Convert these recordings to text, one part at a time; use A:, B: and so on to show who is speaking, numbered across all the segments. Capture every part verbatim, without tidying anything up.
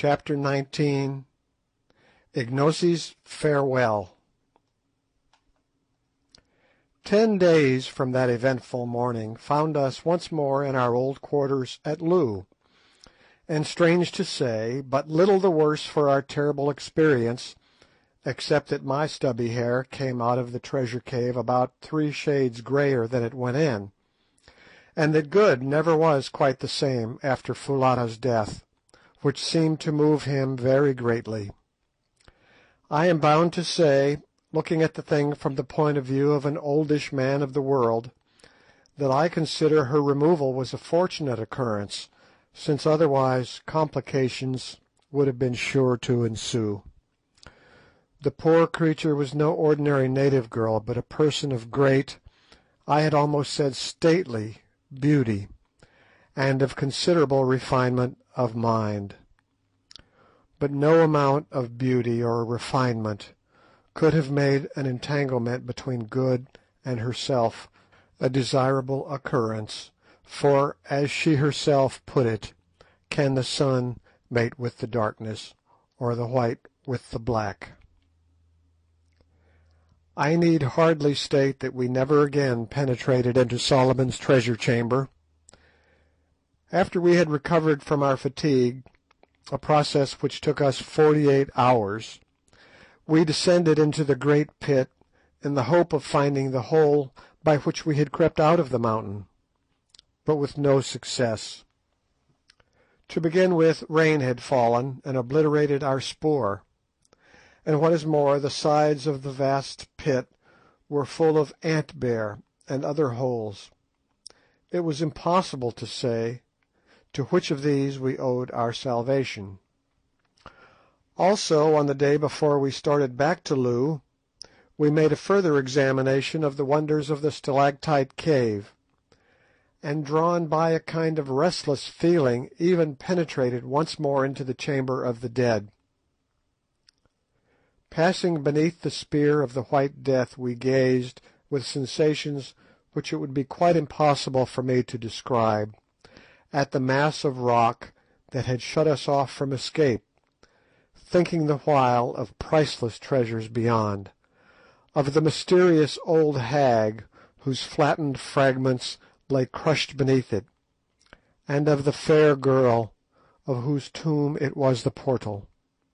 A: CHAPTER nineteen. IGNOSI'S farewell. Ten days from that eventful morning found us once more in our old quarters at Loo, and strange to say, but little the worse for our terrible experience, except that my stubby hair came out of the treasure cave about three shades greyer than it went in, and that Good never was quite the same after Foulata's death, which seemed to move him very greatly. I am bound to say, looking at the thing from the point of view of an oldish man of the world, that I consider her removal was a fortunate occurrence, since otherwise complications would have been sure to ensue. The poor creature was no ordinary native girl, but a person of great, I had almost said stately, beauty, and of considerable refinement of mind. But no amount of beauty or refinement could have made an entanglement between Good and herself a desirable occurrence, for, as she herself put it, can the sun mate with the darkness, or the white with the black? I need hardly state that we never again penetrated into Solomon's treasure chamber. After we had recovered from our fatigue, a process which took us forty-eight hours, we descended into the great pit in the hope of finding the hole by which we had crept out of the mountain, but with no success. To begin with, rain had fallen and obliterated our spoor, and what is more, the sides of the vast pit were full of ant-bear and other holes. It was impossible to say to which of these we owed our salvation. Also, on the day before we started back to Loo, we made a further examination of the wonders of the stalactite cave, and drawn by a kind of restless feeling, even penetrated once more into the chamber of the dead. Passing beneath the spear of the White Death, we gazed, with sensations which it would be quite impossible for me to describe, at the mass of rock that had shut us off from escape, thinking the while of priceless treasures beyond, of the mysterious old hag whose flattened fragments lay crushed beneath it, and of the fair girl of whose tomb it was the portal.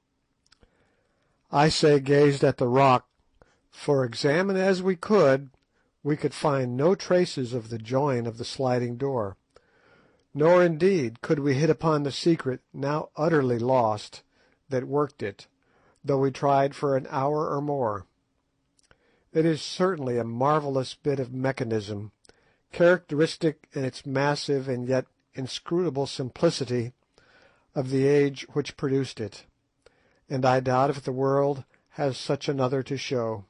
A: I say gazed at the rock, for examine as we could, we could find no traces of the join of the sliding door, nor indeed could we hit upon the secret, now utterly lost, that worked it, though we tried for an hour or more. It is certainly a marvellous bit of mechanism, characteristic in its massive and yet inscrutable simplicity of the age which produced it, and I doubt if the world has such another to show.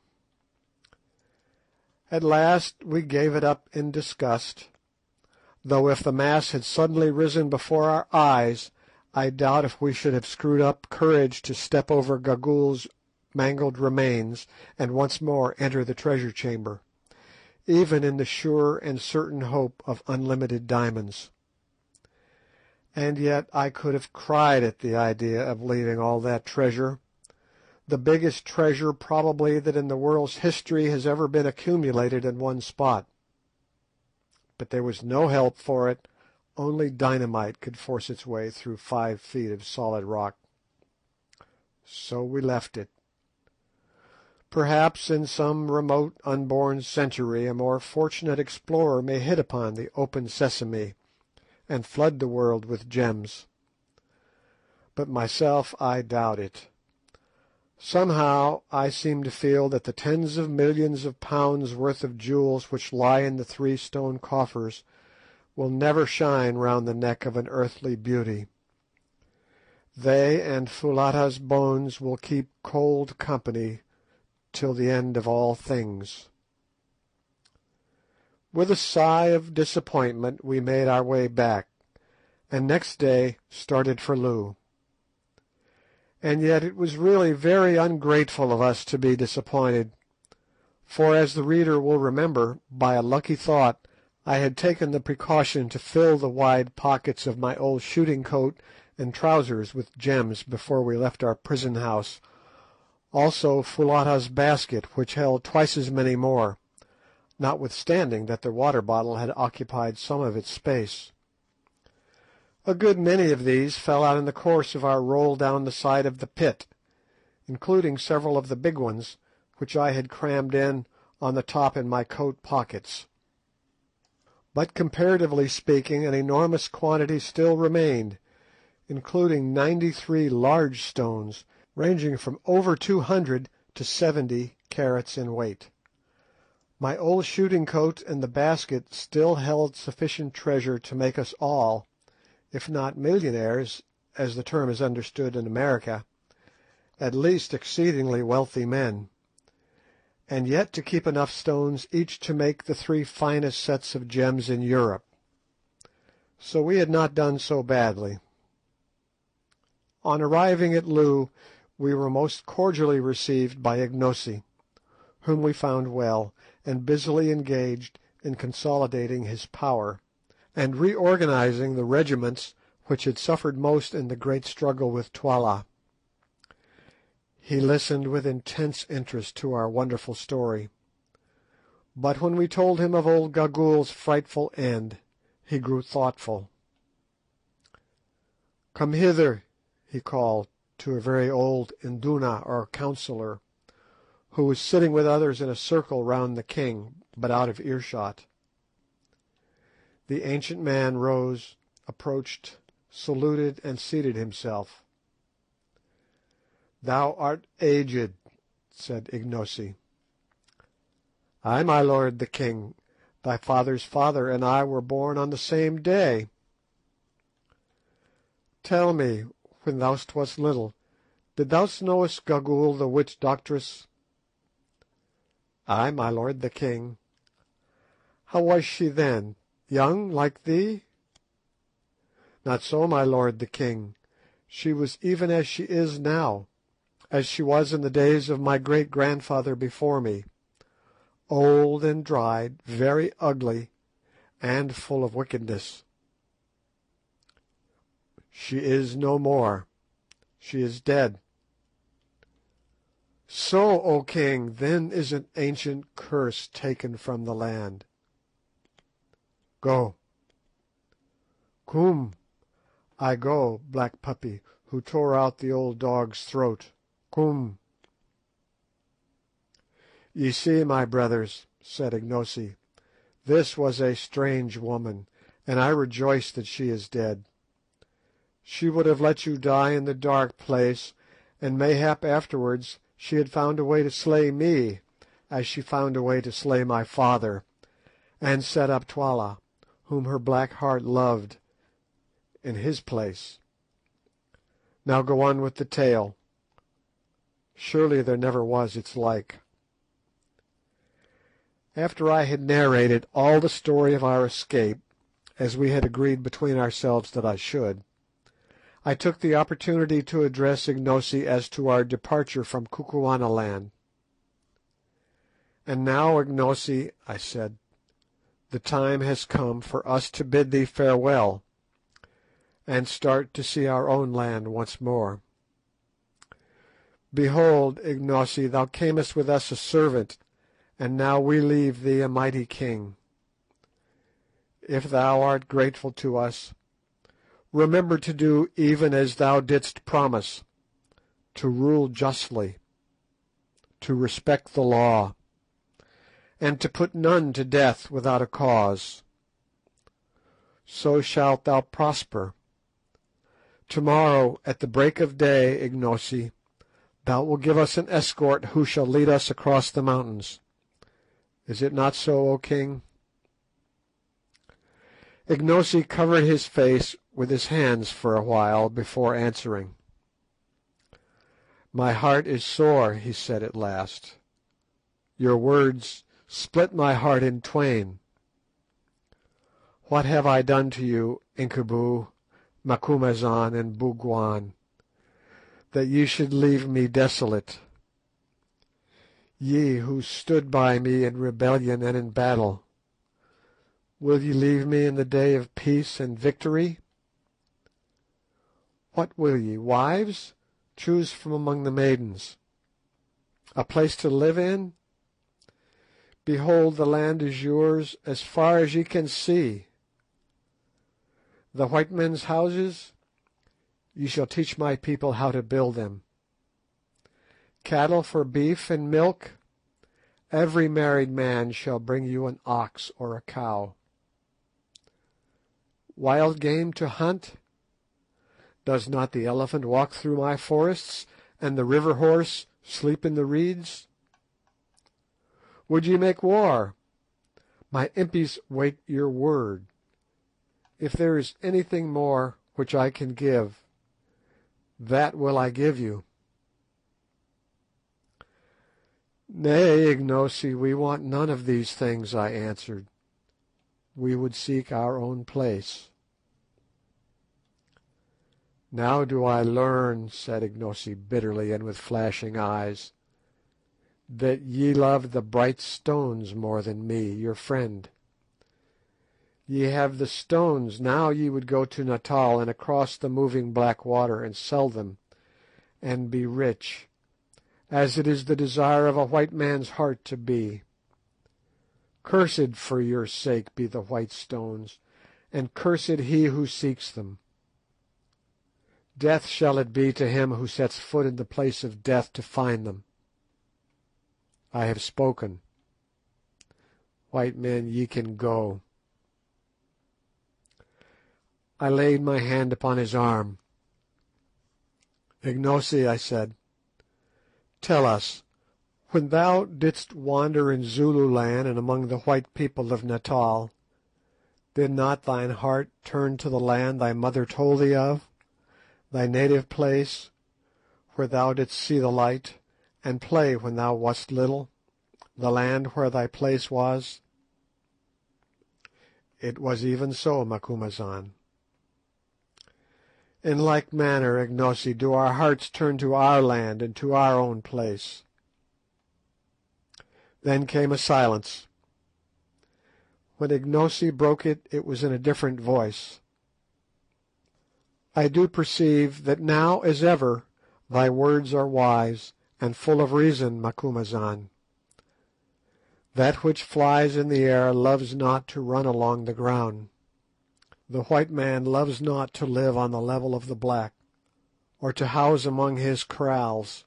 A: At last we gave it up in disgust, though if the mass had suddenly risen before our eyes, I doubt if we should have screwed up courage to step over Gagool's mangled remains and once more enter the treasure chamber, even in the sure and certain hope of unlimited diamonds. And yet I could have cried at the idea of leaving all that treasure, the biggest treasure probably that in the world's history has ever been accumulated in one spot. But there was no help for it, only dynamite could force its way through five feet of solid rock. So we left it. Perhaps in some remote unborn century a more fortunate explorer may hit upon the open sesame and flood the world with gems. But myself I doubt it. Somehow I seem to feel that the tens of millions of pounds worth of jewels which lie in the three stone coffers will never shine round the neck of an earthly beauty. They and Foulata's bones will keep cold company till the end of all things. With a sigh of disappointment we made our way back, and next day started for Loo. And yet it was really very ungrateful of us to be disappointed, for, as the reader will remember, by a lucky thought I had taken the precaution to fill the wide pockets of my old shooting coat and trousers with gems before we left our prison house, also Foulata's basket, which held twice as many more, notwithstanding that the water bottle had occupied some of its space. A good many of these fell out in the course of our roll down the side of the pit, including several of the big ones, which I had crammed in on the top in my coat pockets. But comparatively speaking, an enormous quantity still remained, including ninety-three large stones, ranging from over two hundred to seventy carats in weight. My old shooting coat and the basket still held sufficient treasure to make us all, if not millionaires, as the term is understood in America, at least exceedingly wealthy men, and yet to keep enough stones each to make the three finest sets of gems in Europe. So we had not done so badly. On arriving at Loo, we were most cordially received by Ignosi, whom we found well, and busily engaged in consolidating his power, and reorganizing the regiments which had suffered most in the great struggle with Twala. He listened with intense interest to our wonderful story, but when we told him of old Gagool's frightful end, he grew thoughtful. "Come hither," he called to a very old Induna, or councillor, who was sitting with others in a circle round the king, but out of earshot. The ancient man rose, approached, saluted, and seated himself. "Thou art aged," said Ignosi. "Ay, my lord the king. Thy father's father and I were born on the same day." "Tell me, when thou wast little, did thou know Gagool the witch doctress?" "Ay, my lord the king." "How was she then? Young, like thee?" "Not so, my lord the king. She was even as she is now, as she was in the days of my great-grandfather before me, old and dried, very ugly, and full of wickedness." "She is no more. She is dead." "So, O king, then is an ancient curse taken from the land. Go." "Koom, I go, Black Puppy, who tore out the old dog's throat. Koom." "Ye see, my brothers," said Ignosi, "this was a strange woman, and I rejoice that she is dead. She would have let you die in the dark place, and mayhap afterwards she had found a way to slay me, as she found a way to slay my father, and set up Twala, whom her black heart loved, in his place. Now go on with the tale. Surely there never was its like." After I had narrated all the story of our escape, as we had agreed between ourselves that I should, I took the opportunity to address Ignosi as to our departure from Kukuanaland. "And now, Ignosi," I said, "the time has come for us to bid thee farewell, and start to see our own land once more. Behold, Ignosi, thou camest with us a servant, and now we leave thee a mighty king. If thou art grateful to us, remember to do even as thou didst promise, to rule justly, to respect the law, and to put none to death without a cause. So shalt thou prosper. Tomorrow, at the break of day, Ignosi, thou wilt give us an escort who shall lead us across the mountains. Is it not so, O king?" Ignosi covered his face with his hands for a while before answering. "My heart is sore," he said at last. "Your words split my heart in twain. What have I done to you, Incubu, Macumazahn, and Bougwan, that ye should leave me desolate? Ye who stood by me in rebellion and in battle, will ye leave me in the day of peace and victory? What will ye, wives? Choose from among the maidens. A place to live in? Behold, the land is yours as far as ye can see. The white men's houses? Ye shall teach my people how to build them. Cattle for beef and milk? Every married man shall bring you an ox or a cow. Wild game to hunt? Does not the elephant walk through my forests, and the river horse sleep in the reeds? Would ye make war? My impis wait your word. If there is anything more which I can give, that will I give you. Nay, Ignosi, we want none of these things, I answered. We would seek our own place. Now do I learn, said Ignosi bitterly and with flashing eyes, that ye love the bright stones more than me, your friend. Ye have the stones, now ye would go to Natal and across the moving black water and sell them, and be rich, as it is the desire of a white man's heart to be. Cursed for your sake be the white stones, and cursed he who seeks them. Death shall it be to him who sets foot in the place of death to find them. I have spoken. White men, ye can go. I laid my hand upon his arm. Ignosi, I said, tell us, when thou didst wander in Zululand and among the white people of Natal, did not thine heart turn to the land thy mother told thee of, thy native place, where thou didst see the light, and play when thou wast little, the land where thy place was? It was even so, Macumazahn. In like manner, Ignosi, do our hearts turn to our land and to our own place. Then came a silence. When Ignosi broke it, it was in a different voice. I do perceive that now as ever thy words are wise and full of reason, Macumazahn. That which flies in the air loves not to run along the ground. The white man loves not to live on the level of the black, or to house among his kraals.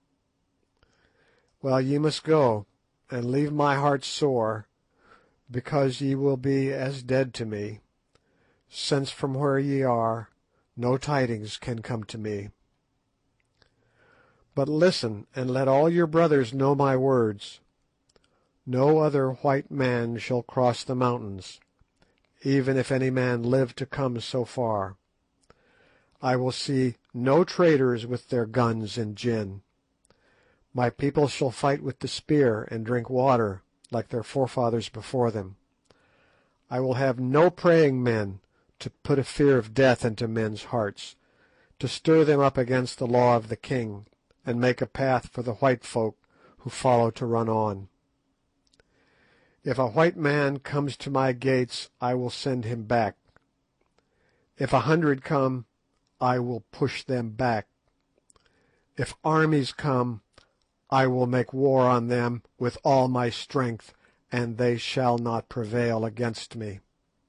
A: Well, ye must go, and leave my heart sore, because ye will be as dead to me, since from where ye are no tidings can come to me. But listen, and let all your brothers know my words. No other white man shall cross the mountains, even if any man live to come so far. I will see no traders with their guns and gin. My people shall fight with the spear and drink water like their forefathers before them. I will have no praying men to put a fear of death into men's hearts, to stir them up against the law of the king, and make a path for the white folk who follow to run on. If a white man comes to my gates, I will send him back. If a hundred come, I will push them back. If armies come, I will make war on them with all my strength, and they shall not prevail against me.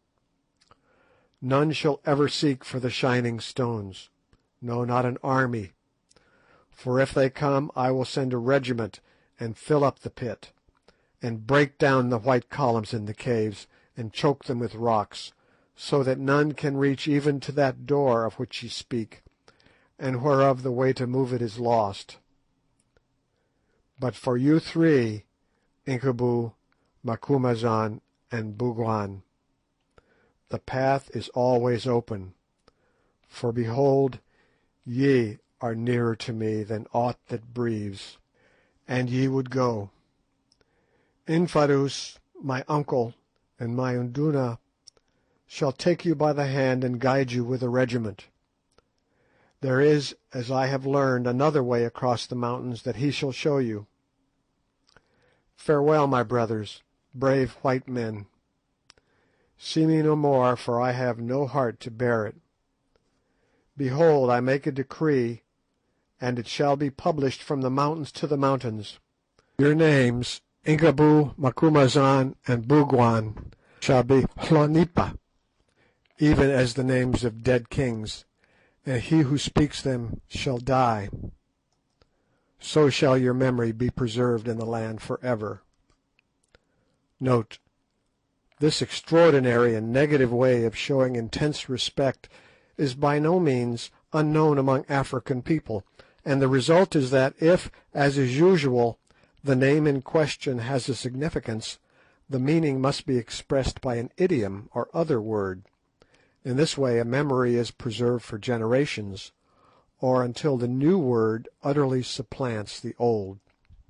A: None shall ever seek for the shining stones, no, not an army, for if they come I will send a regiment and fill up the pit, and break down the white columns in the caves, and choke them with rocks, so that none can reach even to that door of which ye speak, and whereof the way to move it is lost. But for you three, Incubu, Macumazahn, and Bougwan, the path is always open, for behold, ye are nearer to me than aught that breathes, and ye would go. Infadoos, my uncle, and my Induna shall take you by the hand and guide you with a regiment. There is, as I have learned, another way across the mountains that he shall show you. Farewell, my brothers, brave white men. See me no more, for I have no heart to bear it. Behold, I make a decree, and it shall be published from the mountains to the mountains. Your names, Incubu, Macumazahn, and Bougwan, shall be Hlonipa, even as the names of dead kings, and he who speaks them shall die. So shall your memory be preserved in the land for ever. Note: this extraordinary and negative way of showing intense respect is by no means unknown among African people, and the result is that if, as is usual, the name in question has a significance, the meaning must be expressed by an idiom or other word. In this way a memory is preserved for generations, or until the new word utterly supplants the old.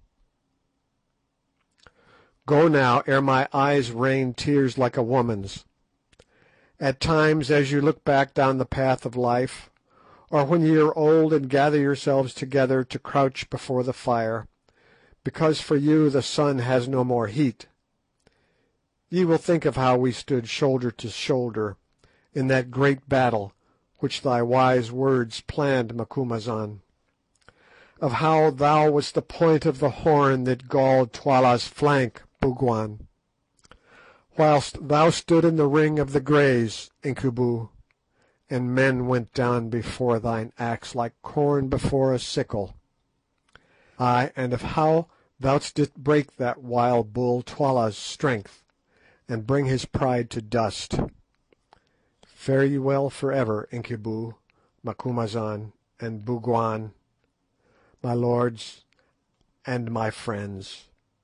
A: Go now, ere my eyes rain tears like a woman's. At times, as you look back down the path of life, or when ye are old and gather yourselves together to crouch before the fire, because for you the sun has no more heat, ye will think of how we stood shoulder to shoulder in that great battle which thy wise words planned, Macumazahn; of how thou wast the point of the horn that galled Twala's flank, Bougwan; whilst thou stood in the ring of the Greys, Incubu, and men went down before thine axe like corn before a sickle; ay, and of how thou didst break that wild bull Twala's strength, and bring his pride to dust. Fare ye well for ever, Incubu, Macumazahn, and Bougwan, my lords and my friends."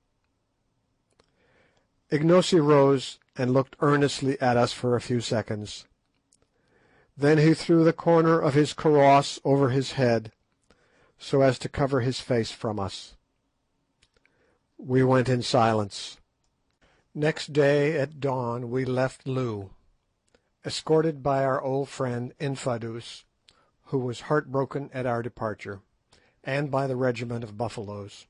A: Ignosi rose and looked earnestly at us for a few seconds. Then he threw the corner of his kaross over his head, so as to cover his face from us. We went in silence. Next day at dawn we left Loo, escorted by our old friend Infadoos, who was heartbroken at our departure, and by the regiment of Buffaloes.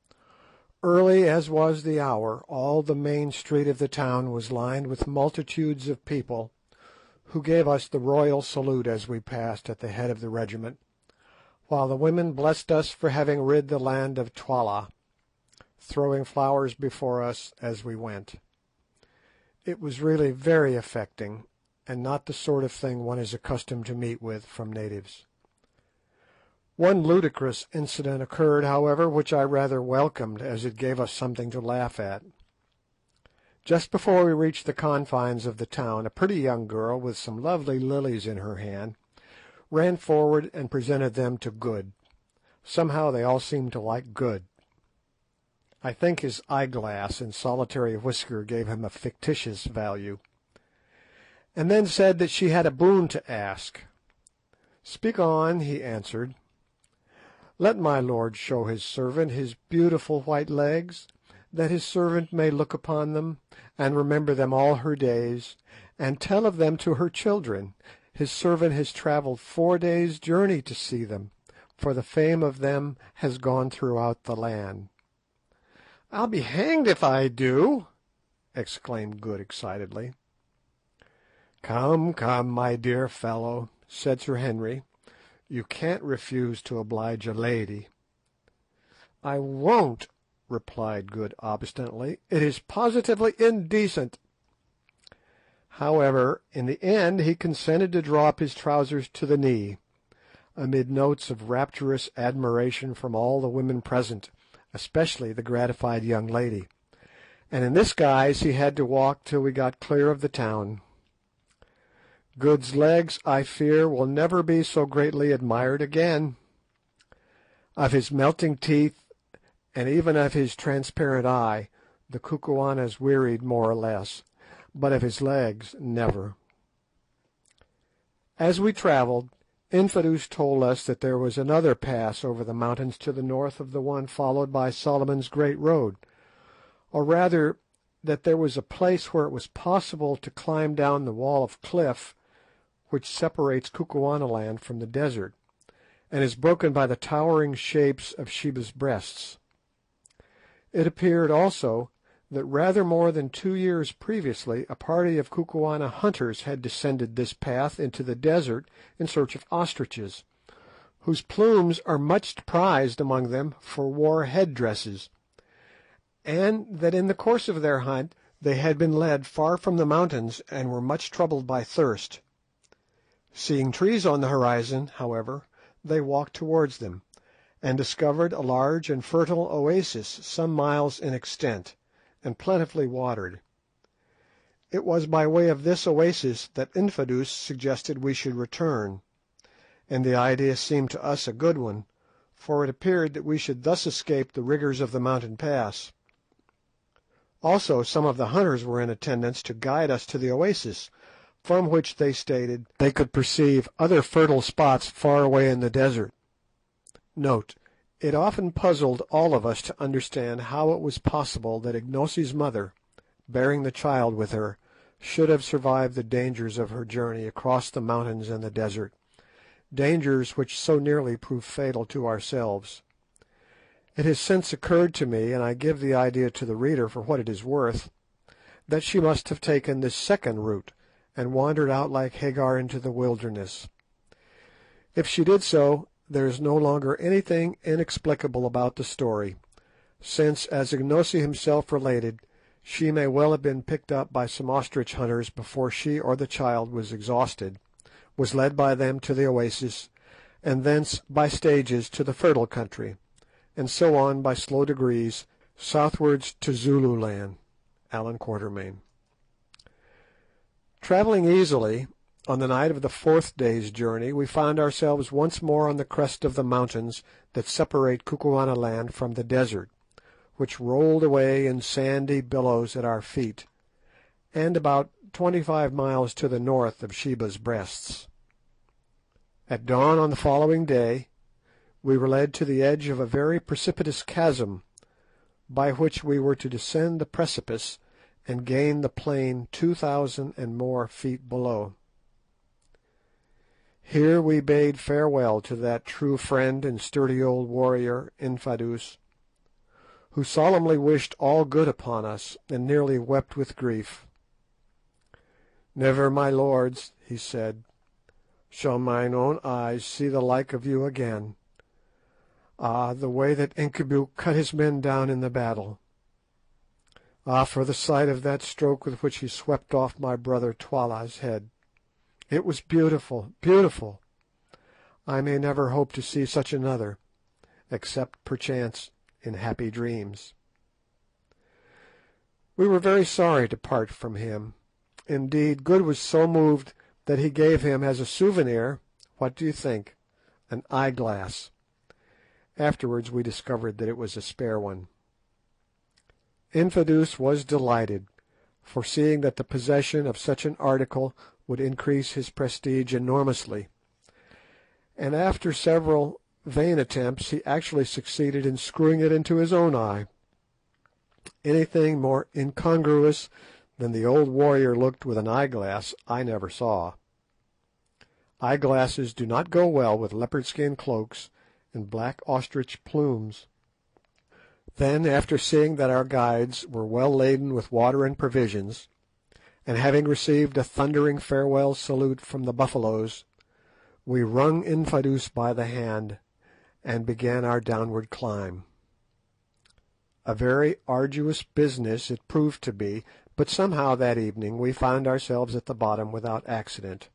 A: Early as was the hour, all the main street of the town was lined with multitudes of people, who gave us the royal salute as we passed at the head of the regiment, while the women blessed us for having rid the land of Twala, throwing flowers before us as we went. It was really very affecting, and not the sort of thing one is accustomed to meet with from natives. One ludicrous incident occurred, however, which I rather welcomed, as it gave us something to laugh at. Just before we reached the confines of the town, a pretty young girl, with some lovely lilies in her hand, ran forward and presented them to Good. Somehow they all seemed to like Good. I think his eyeglass and solitary whisker gave him a fictitious value, and then said that she had a boon to ask. "Speak on," he answered. "Let my lord show his servant his beautiful white legs, that his servant may look upon them, and remember them all her days, and tell of them to her children. His servant has travelled four days' journey to see them, for the fame of them has gone throughout the land." "I'll be hanged if I do!" exclaimed Good excitedly. "Come, come, my dear fellow," said Sir Henry, "you can't refuse to oblige a lady." "I won't," replied Good obstinately; "it is positively indecent." However, in the end he consented to draw up his trousers to the knee, amid notes of rapturous admiration from all the women present, especially the gratified young lady, and in this guise he had to walk till we got clear of the town. Good's legs, I fear, will never be so greatly admired again. Of his melting teeth, and even of his transparent eye, the Kukuanas wearied more or less, but of his legs, never. As we travelled, Infadoos told us that there was another pass over the mountains to the north of the one followed by Solomon's Great Road, or rather that there was a place where it was possible to climb down the wall of cliff which separates Kukuanaland from the desert, and is broken by the towering shapes of Sheba's Breasts. It appeared also that rather more than two years previously a party of Kukuana hunters had descended this path into the desert in search of ostriches, whose plumes are much prized among them for war head dresses, and that in the course of their hunt they had been led far from the mountains and were much troubled by thirst. Seeing trees on the horizon, however, they walked towards them, and discovered a large and fertile oasis some miles in extent, and plentifully watered. It was by way of this oasis that Infadoos suggested we should return, and the idea seemed to us a good one, for it appeared that we should thus escape the rigours of the mountain pass. Also some of the hunters were in attendance to guide us to the oasis, from which they stated they could perceive other fertile spots far away in the desert. Note: it often puzzled all of us to understand how it was possible that Ignosi's mother, bearing the child with her, should have survived the dangers of her journey across the mountains and the desert, dangers which so nearly proved fatal to ourselves. It has since occurred to me, and I give the idea to the reader for what it is worth, that she must have taken this second route, and wandered out like Hagar into the wilderness. If she did so, there is no longer anything inexplicable about the story, since, as Ignosi himself related, she may well have been picked up by some ostrich hunters before she or the child was exhausted, was led by them to the oasis, and thence by stages to the fertile country, and so on by slow degrees southwards to Zululand. Allan Quatermain. Travelling easily, on the night of the fourth day's journey we found ourselves once more on the crest of the mountains that separate Kukuanaland from the desert, which rolled away in sandy billows at our feet, and about twenty-five miles to the north of Sheba's Breasts. At dawn on the following day we were led to the edge of a very precipitous chasm, by which we were to descend the precipice and gain the plain two thousand and more feet below. Here we bade farewell to that true friend and sturdy old warrior, Infadoos, who solemnly wished all good upon us, and nearly wept with grief. "Never, my lords," he said, "shall mine own eyes see the like of you again. Ah, the way that Incubu cut his men down in the battle! Ah, for the sight of that stroke with which he swept off my brother Twala's head! It was beautiful, beautiful! I may never hope to see such another, except perchance in happy dreams." We were very sorry to part from him. Indeed, Good was so moved that he gave him as a souvenir, what do you think? An eyeglass. Afterwards we discovered that it was a spare one. Infadoos was delighted, foreseeing that the possession of such an article would increase his prestige enormously, and after several vain attempts he actually succeeded in screwing it into his own eye. Anything more incongruous than the old warrior looked with an eyeglass I never saw. Eyeglasses do not go well with leopard skin cloaks and black ostrich plumes. Then, after seeing that our guides were well laden with water and provisions, and having received a thundering farewell salute from the Buffaloes, we wrung Infadoos by the hand and began our downward climb. A very arduous business it proved to be, but somehow that evening we found ourselves at the bottom without accident.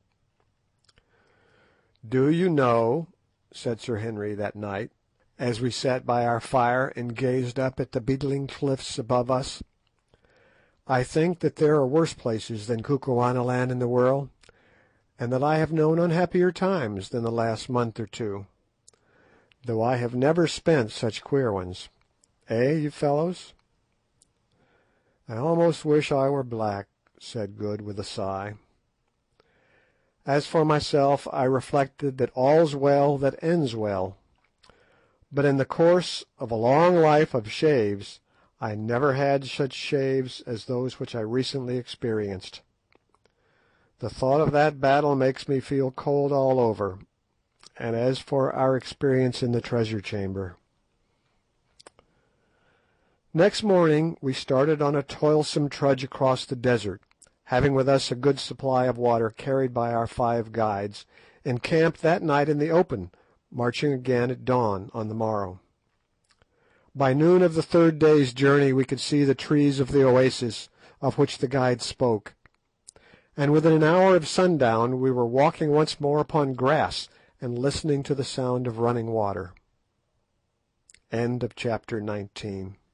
A: "Do you know," said Sir Henry that night, as we sat by our fire and gazed up at the beetling cliffs above us, "I think that there are worse places than Kukuanaland in the world, and that I have known unhappier times than the last month or two, though I have never spent such queer ones. Eh, you fellows?" "I almost wish I were black," said Good with a sigh. As for myself, I reflected that all's well that ends well, but in the course of a long life of shaves I never had such shaves as those which I recently experienced. The thought of that battle makes me feel cold all over, and as for our experience in the treasure chamber— Next morning we started on a toilsome trudge across the desert, having with us a good supply of water carried by our five guides, and camped that night in the open, marching again at dawn on the morrow. By noon of the third day's journey we could see the trees of the oasis of which the guide spoke, and within an hour of sundown we were walking once more upon grass and listening to the sound of running water. End of chapter nineteen.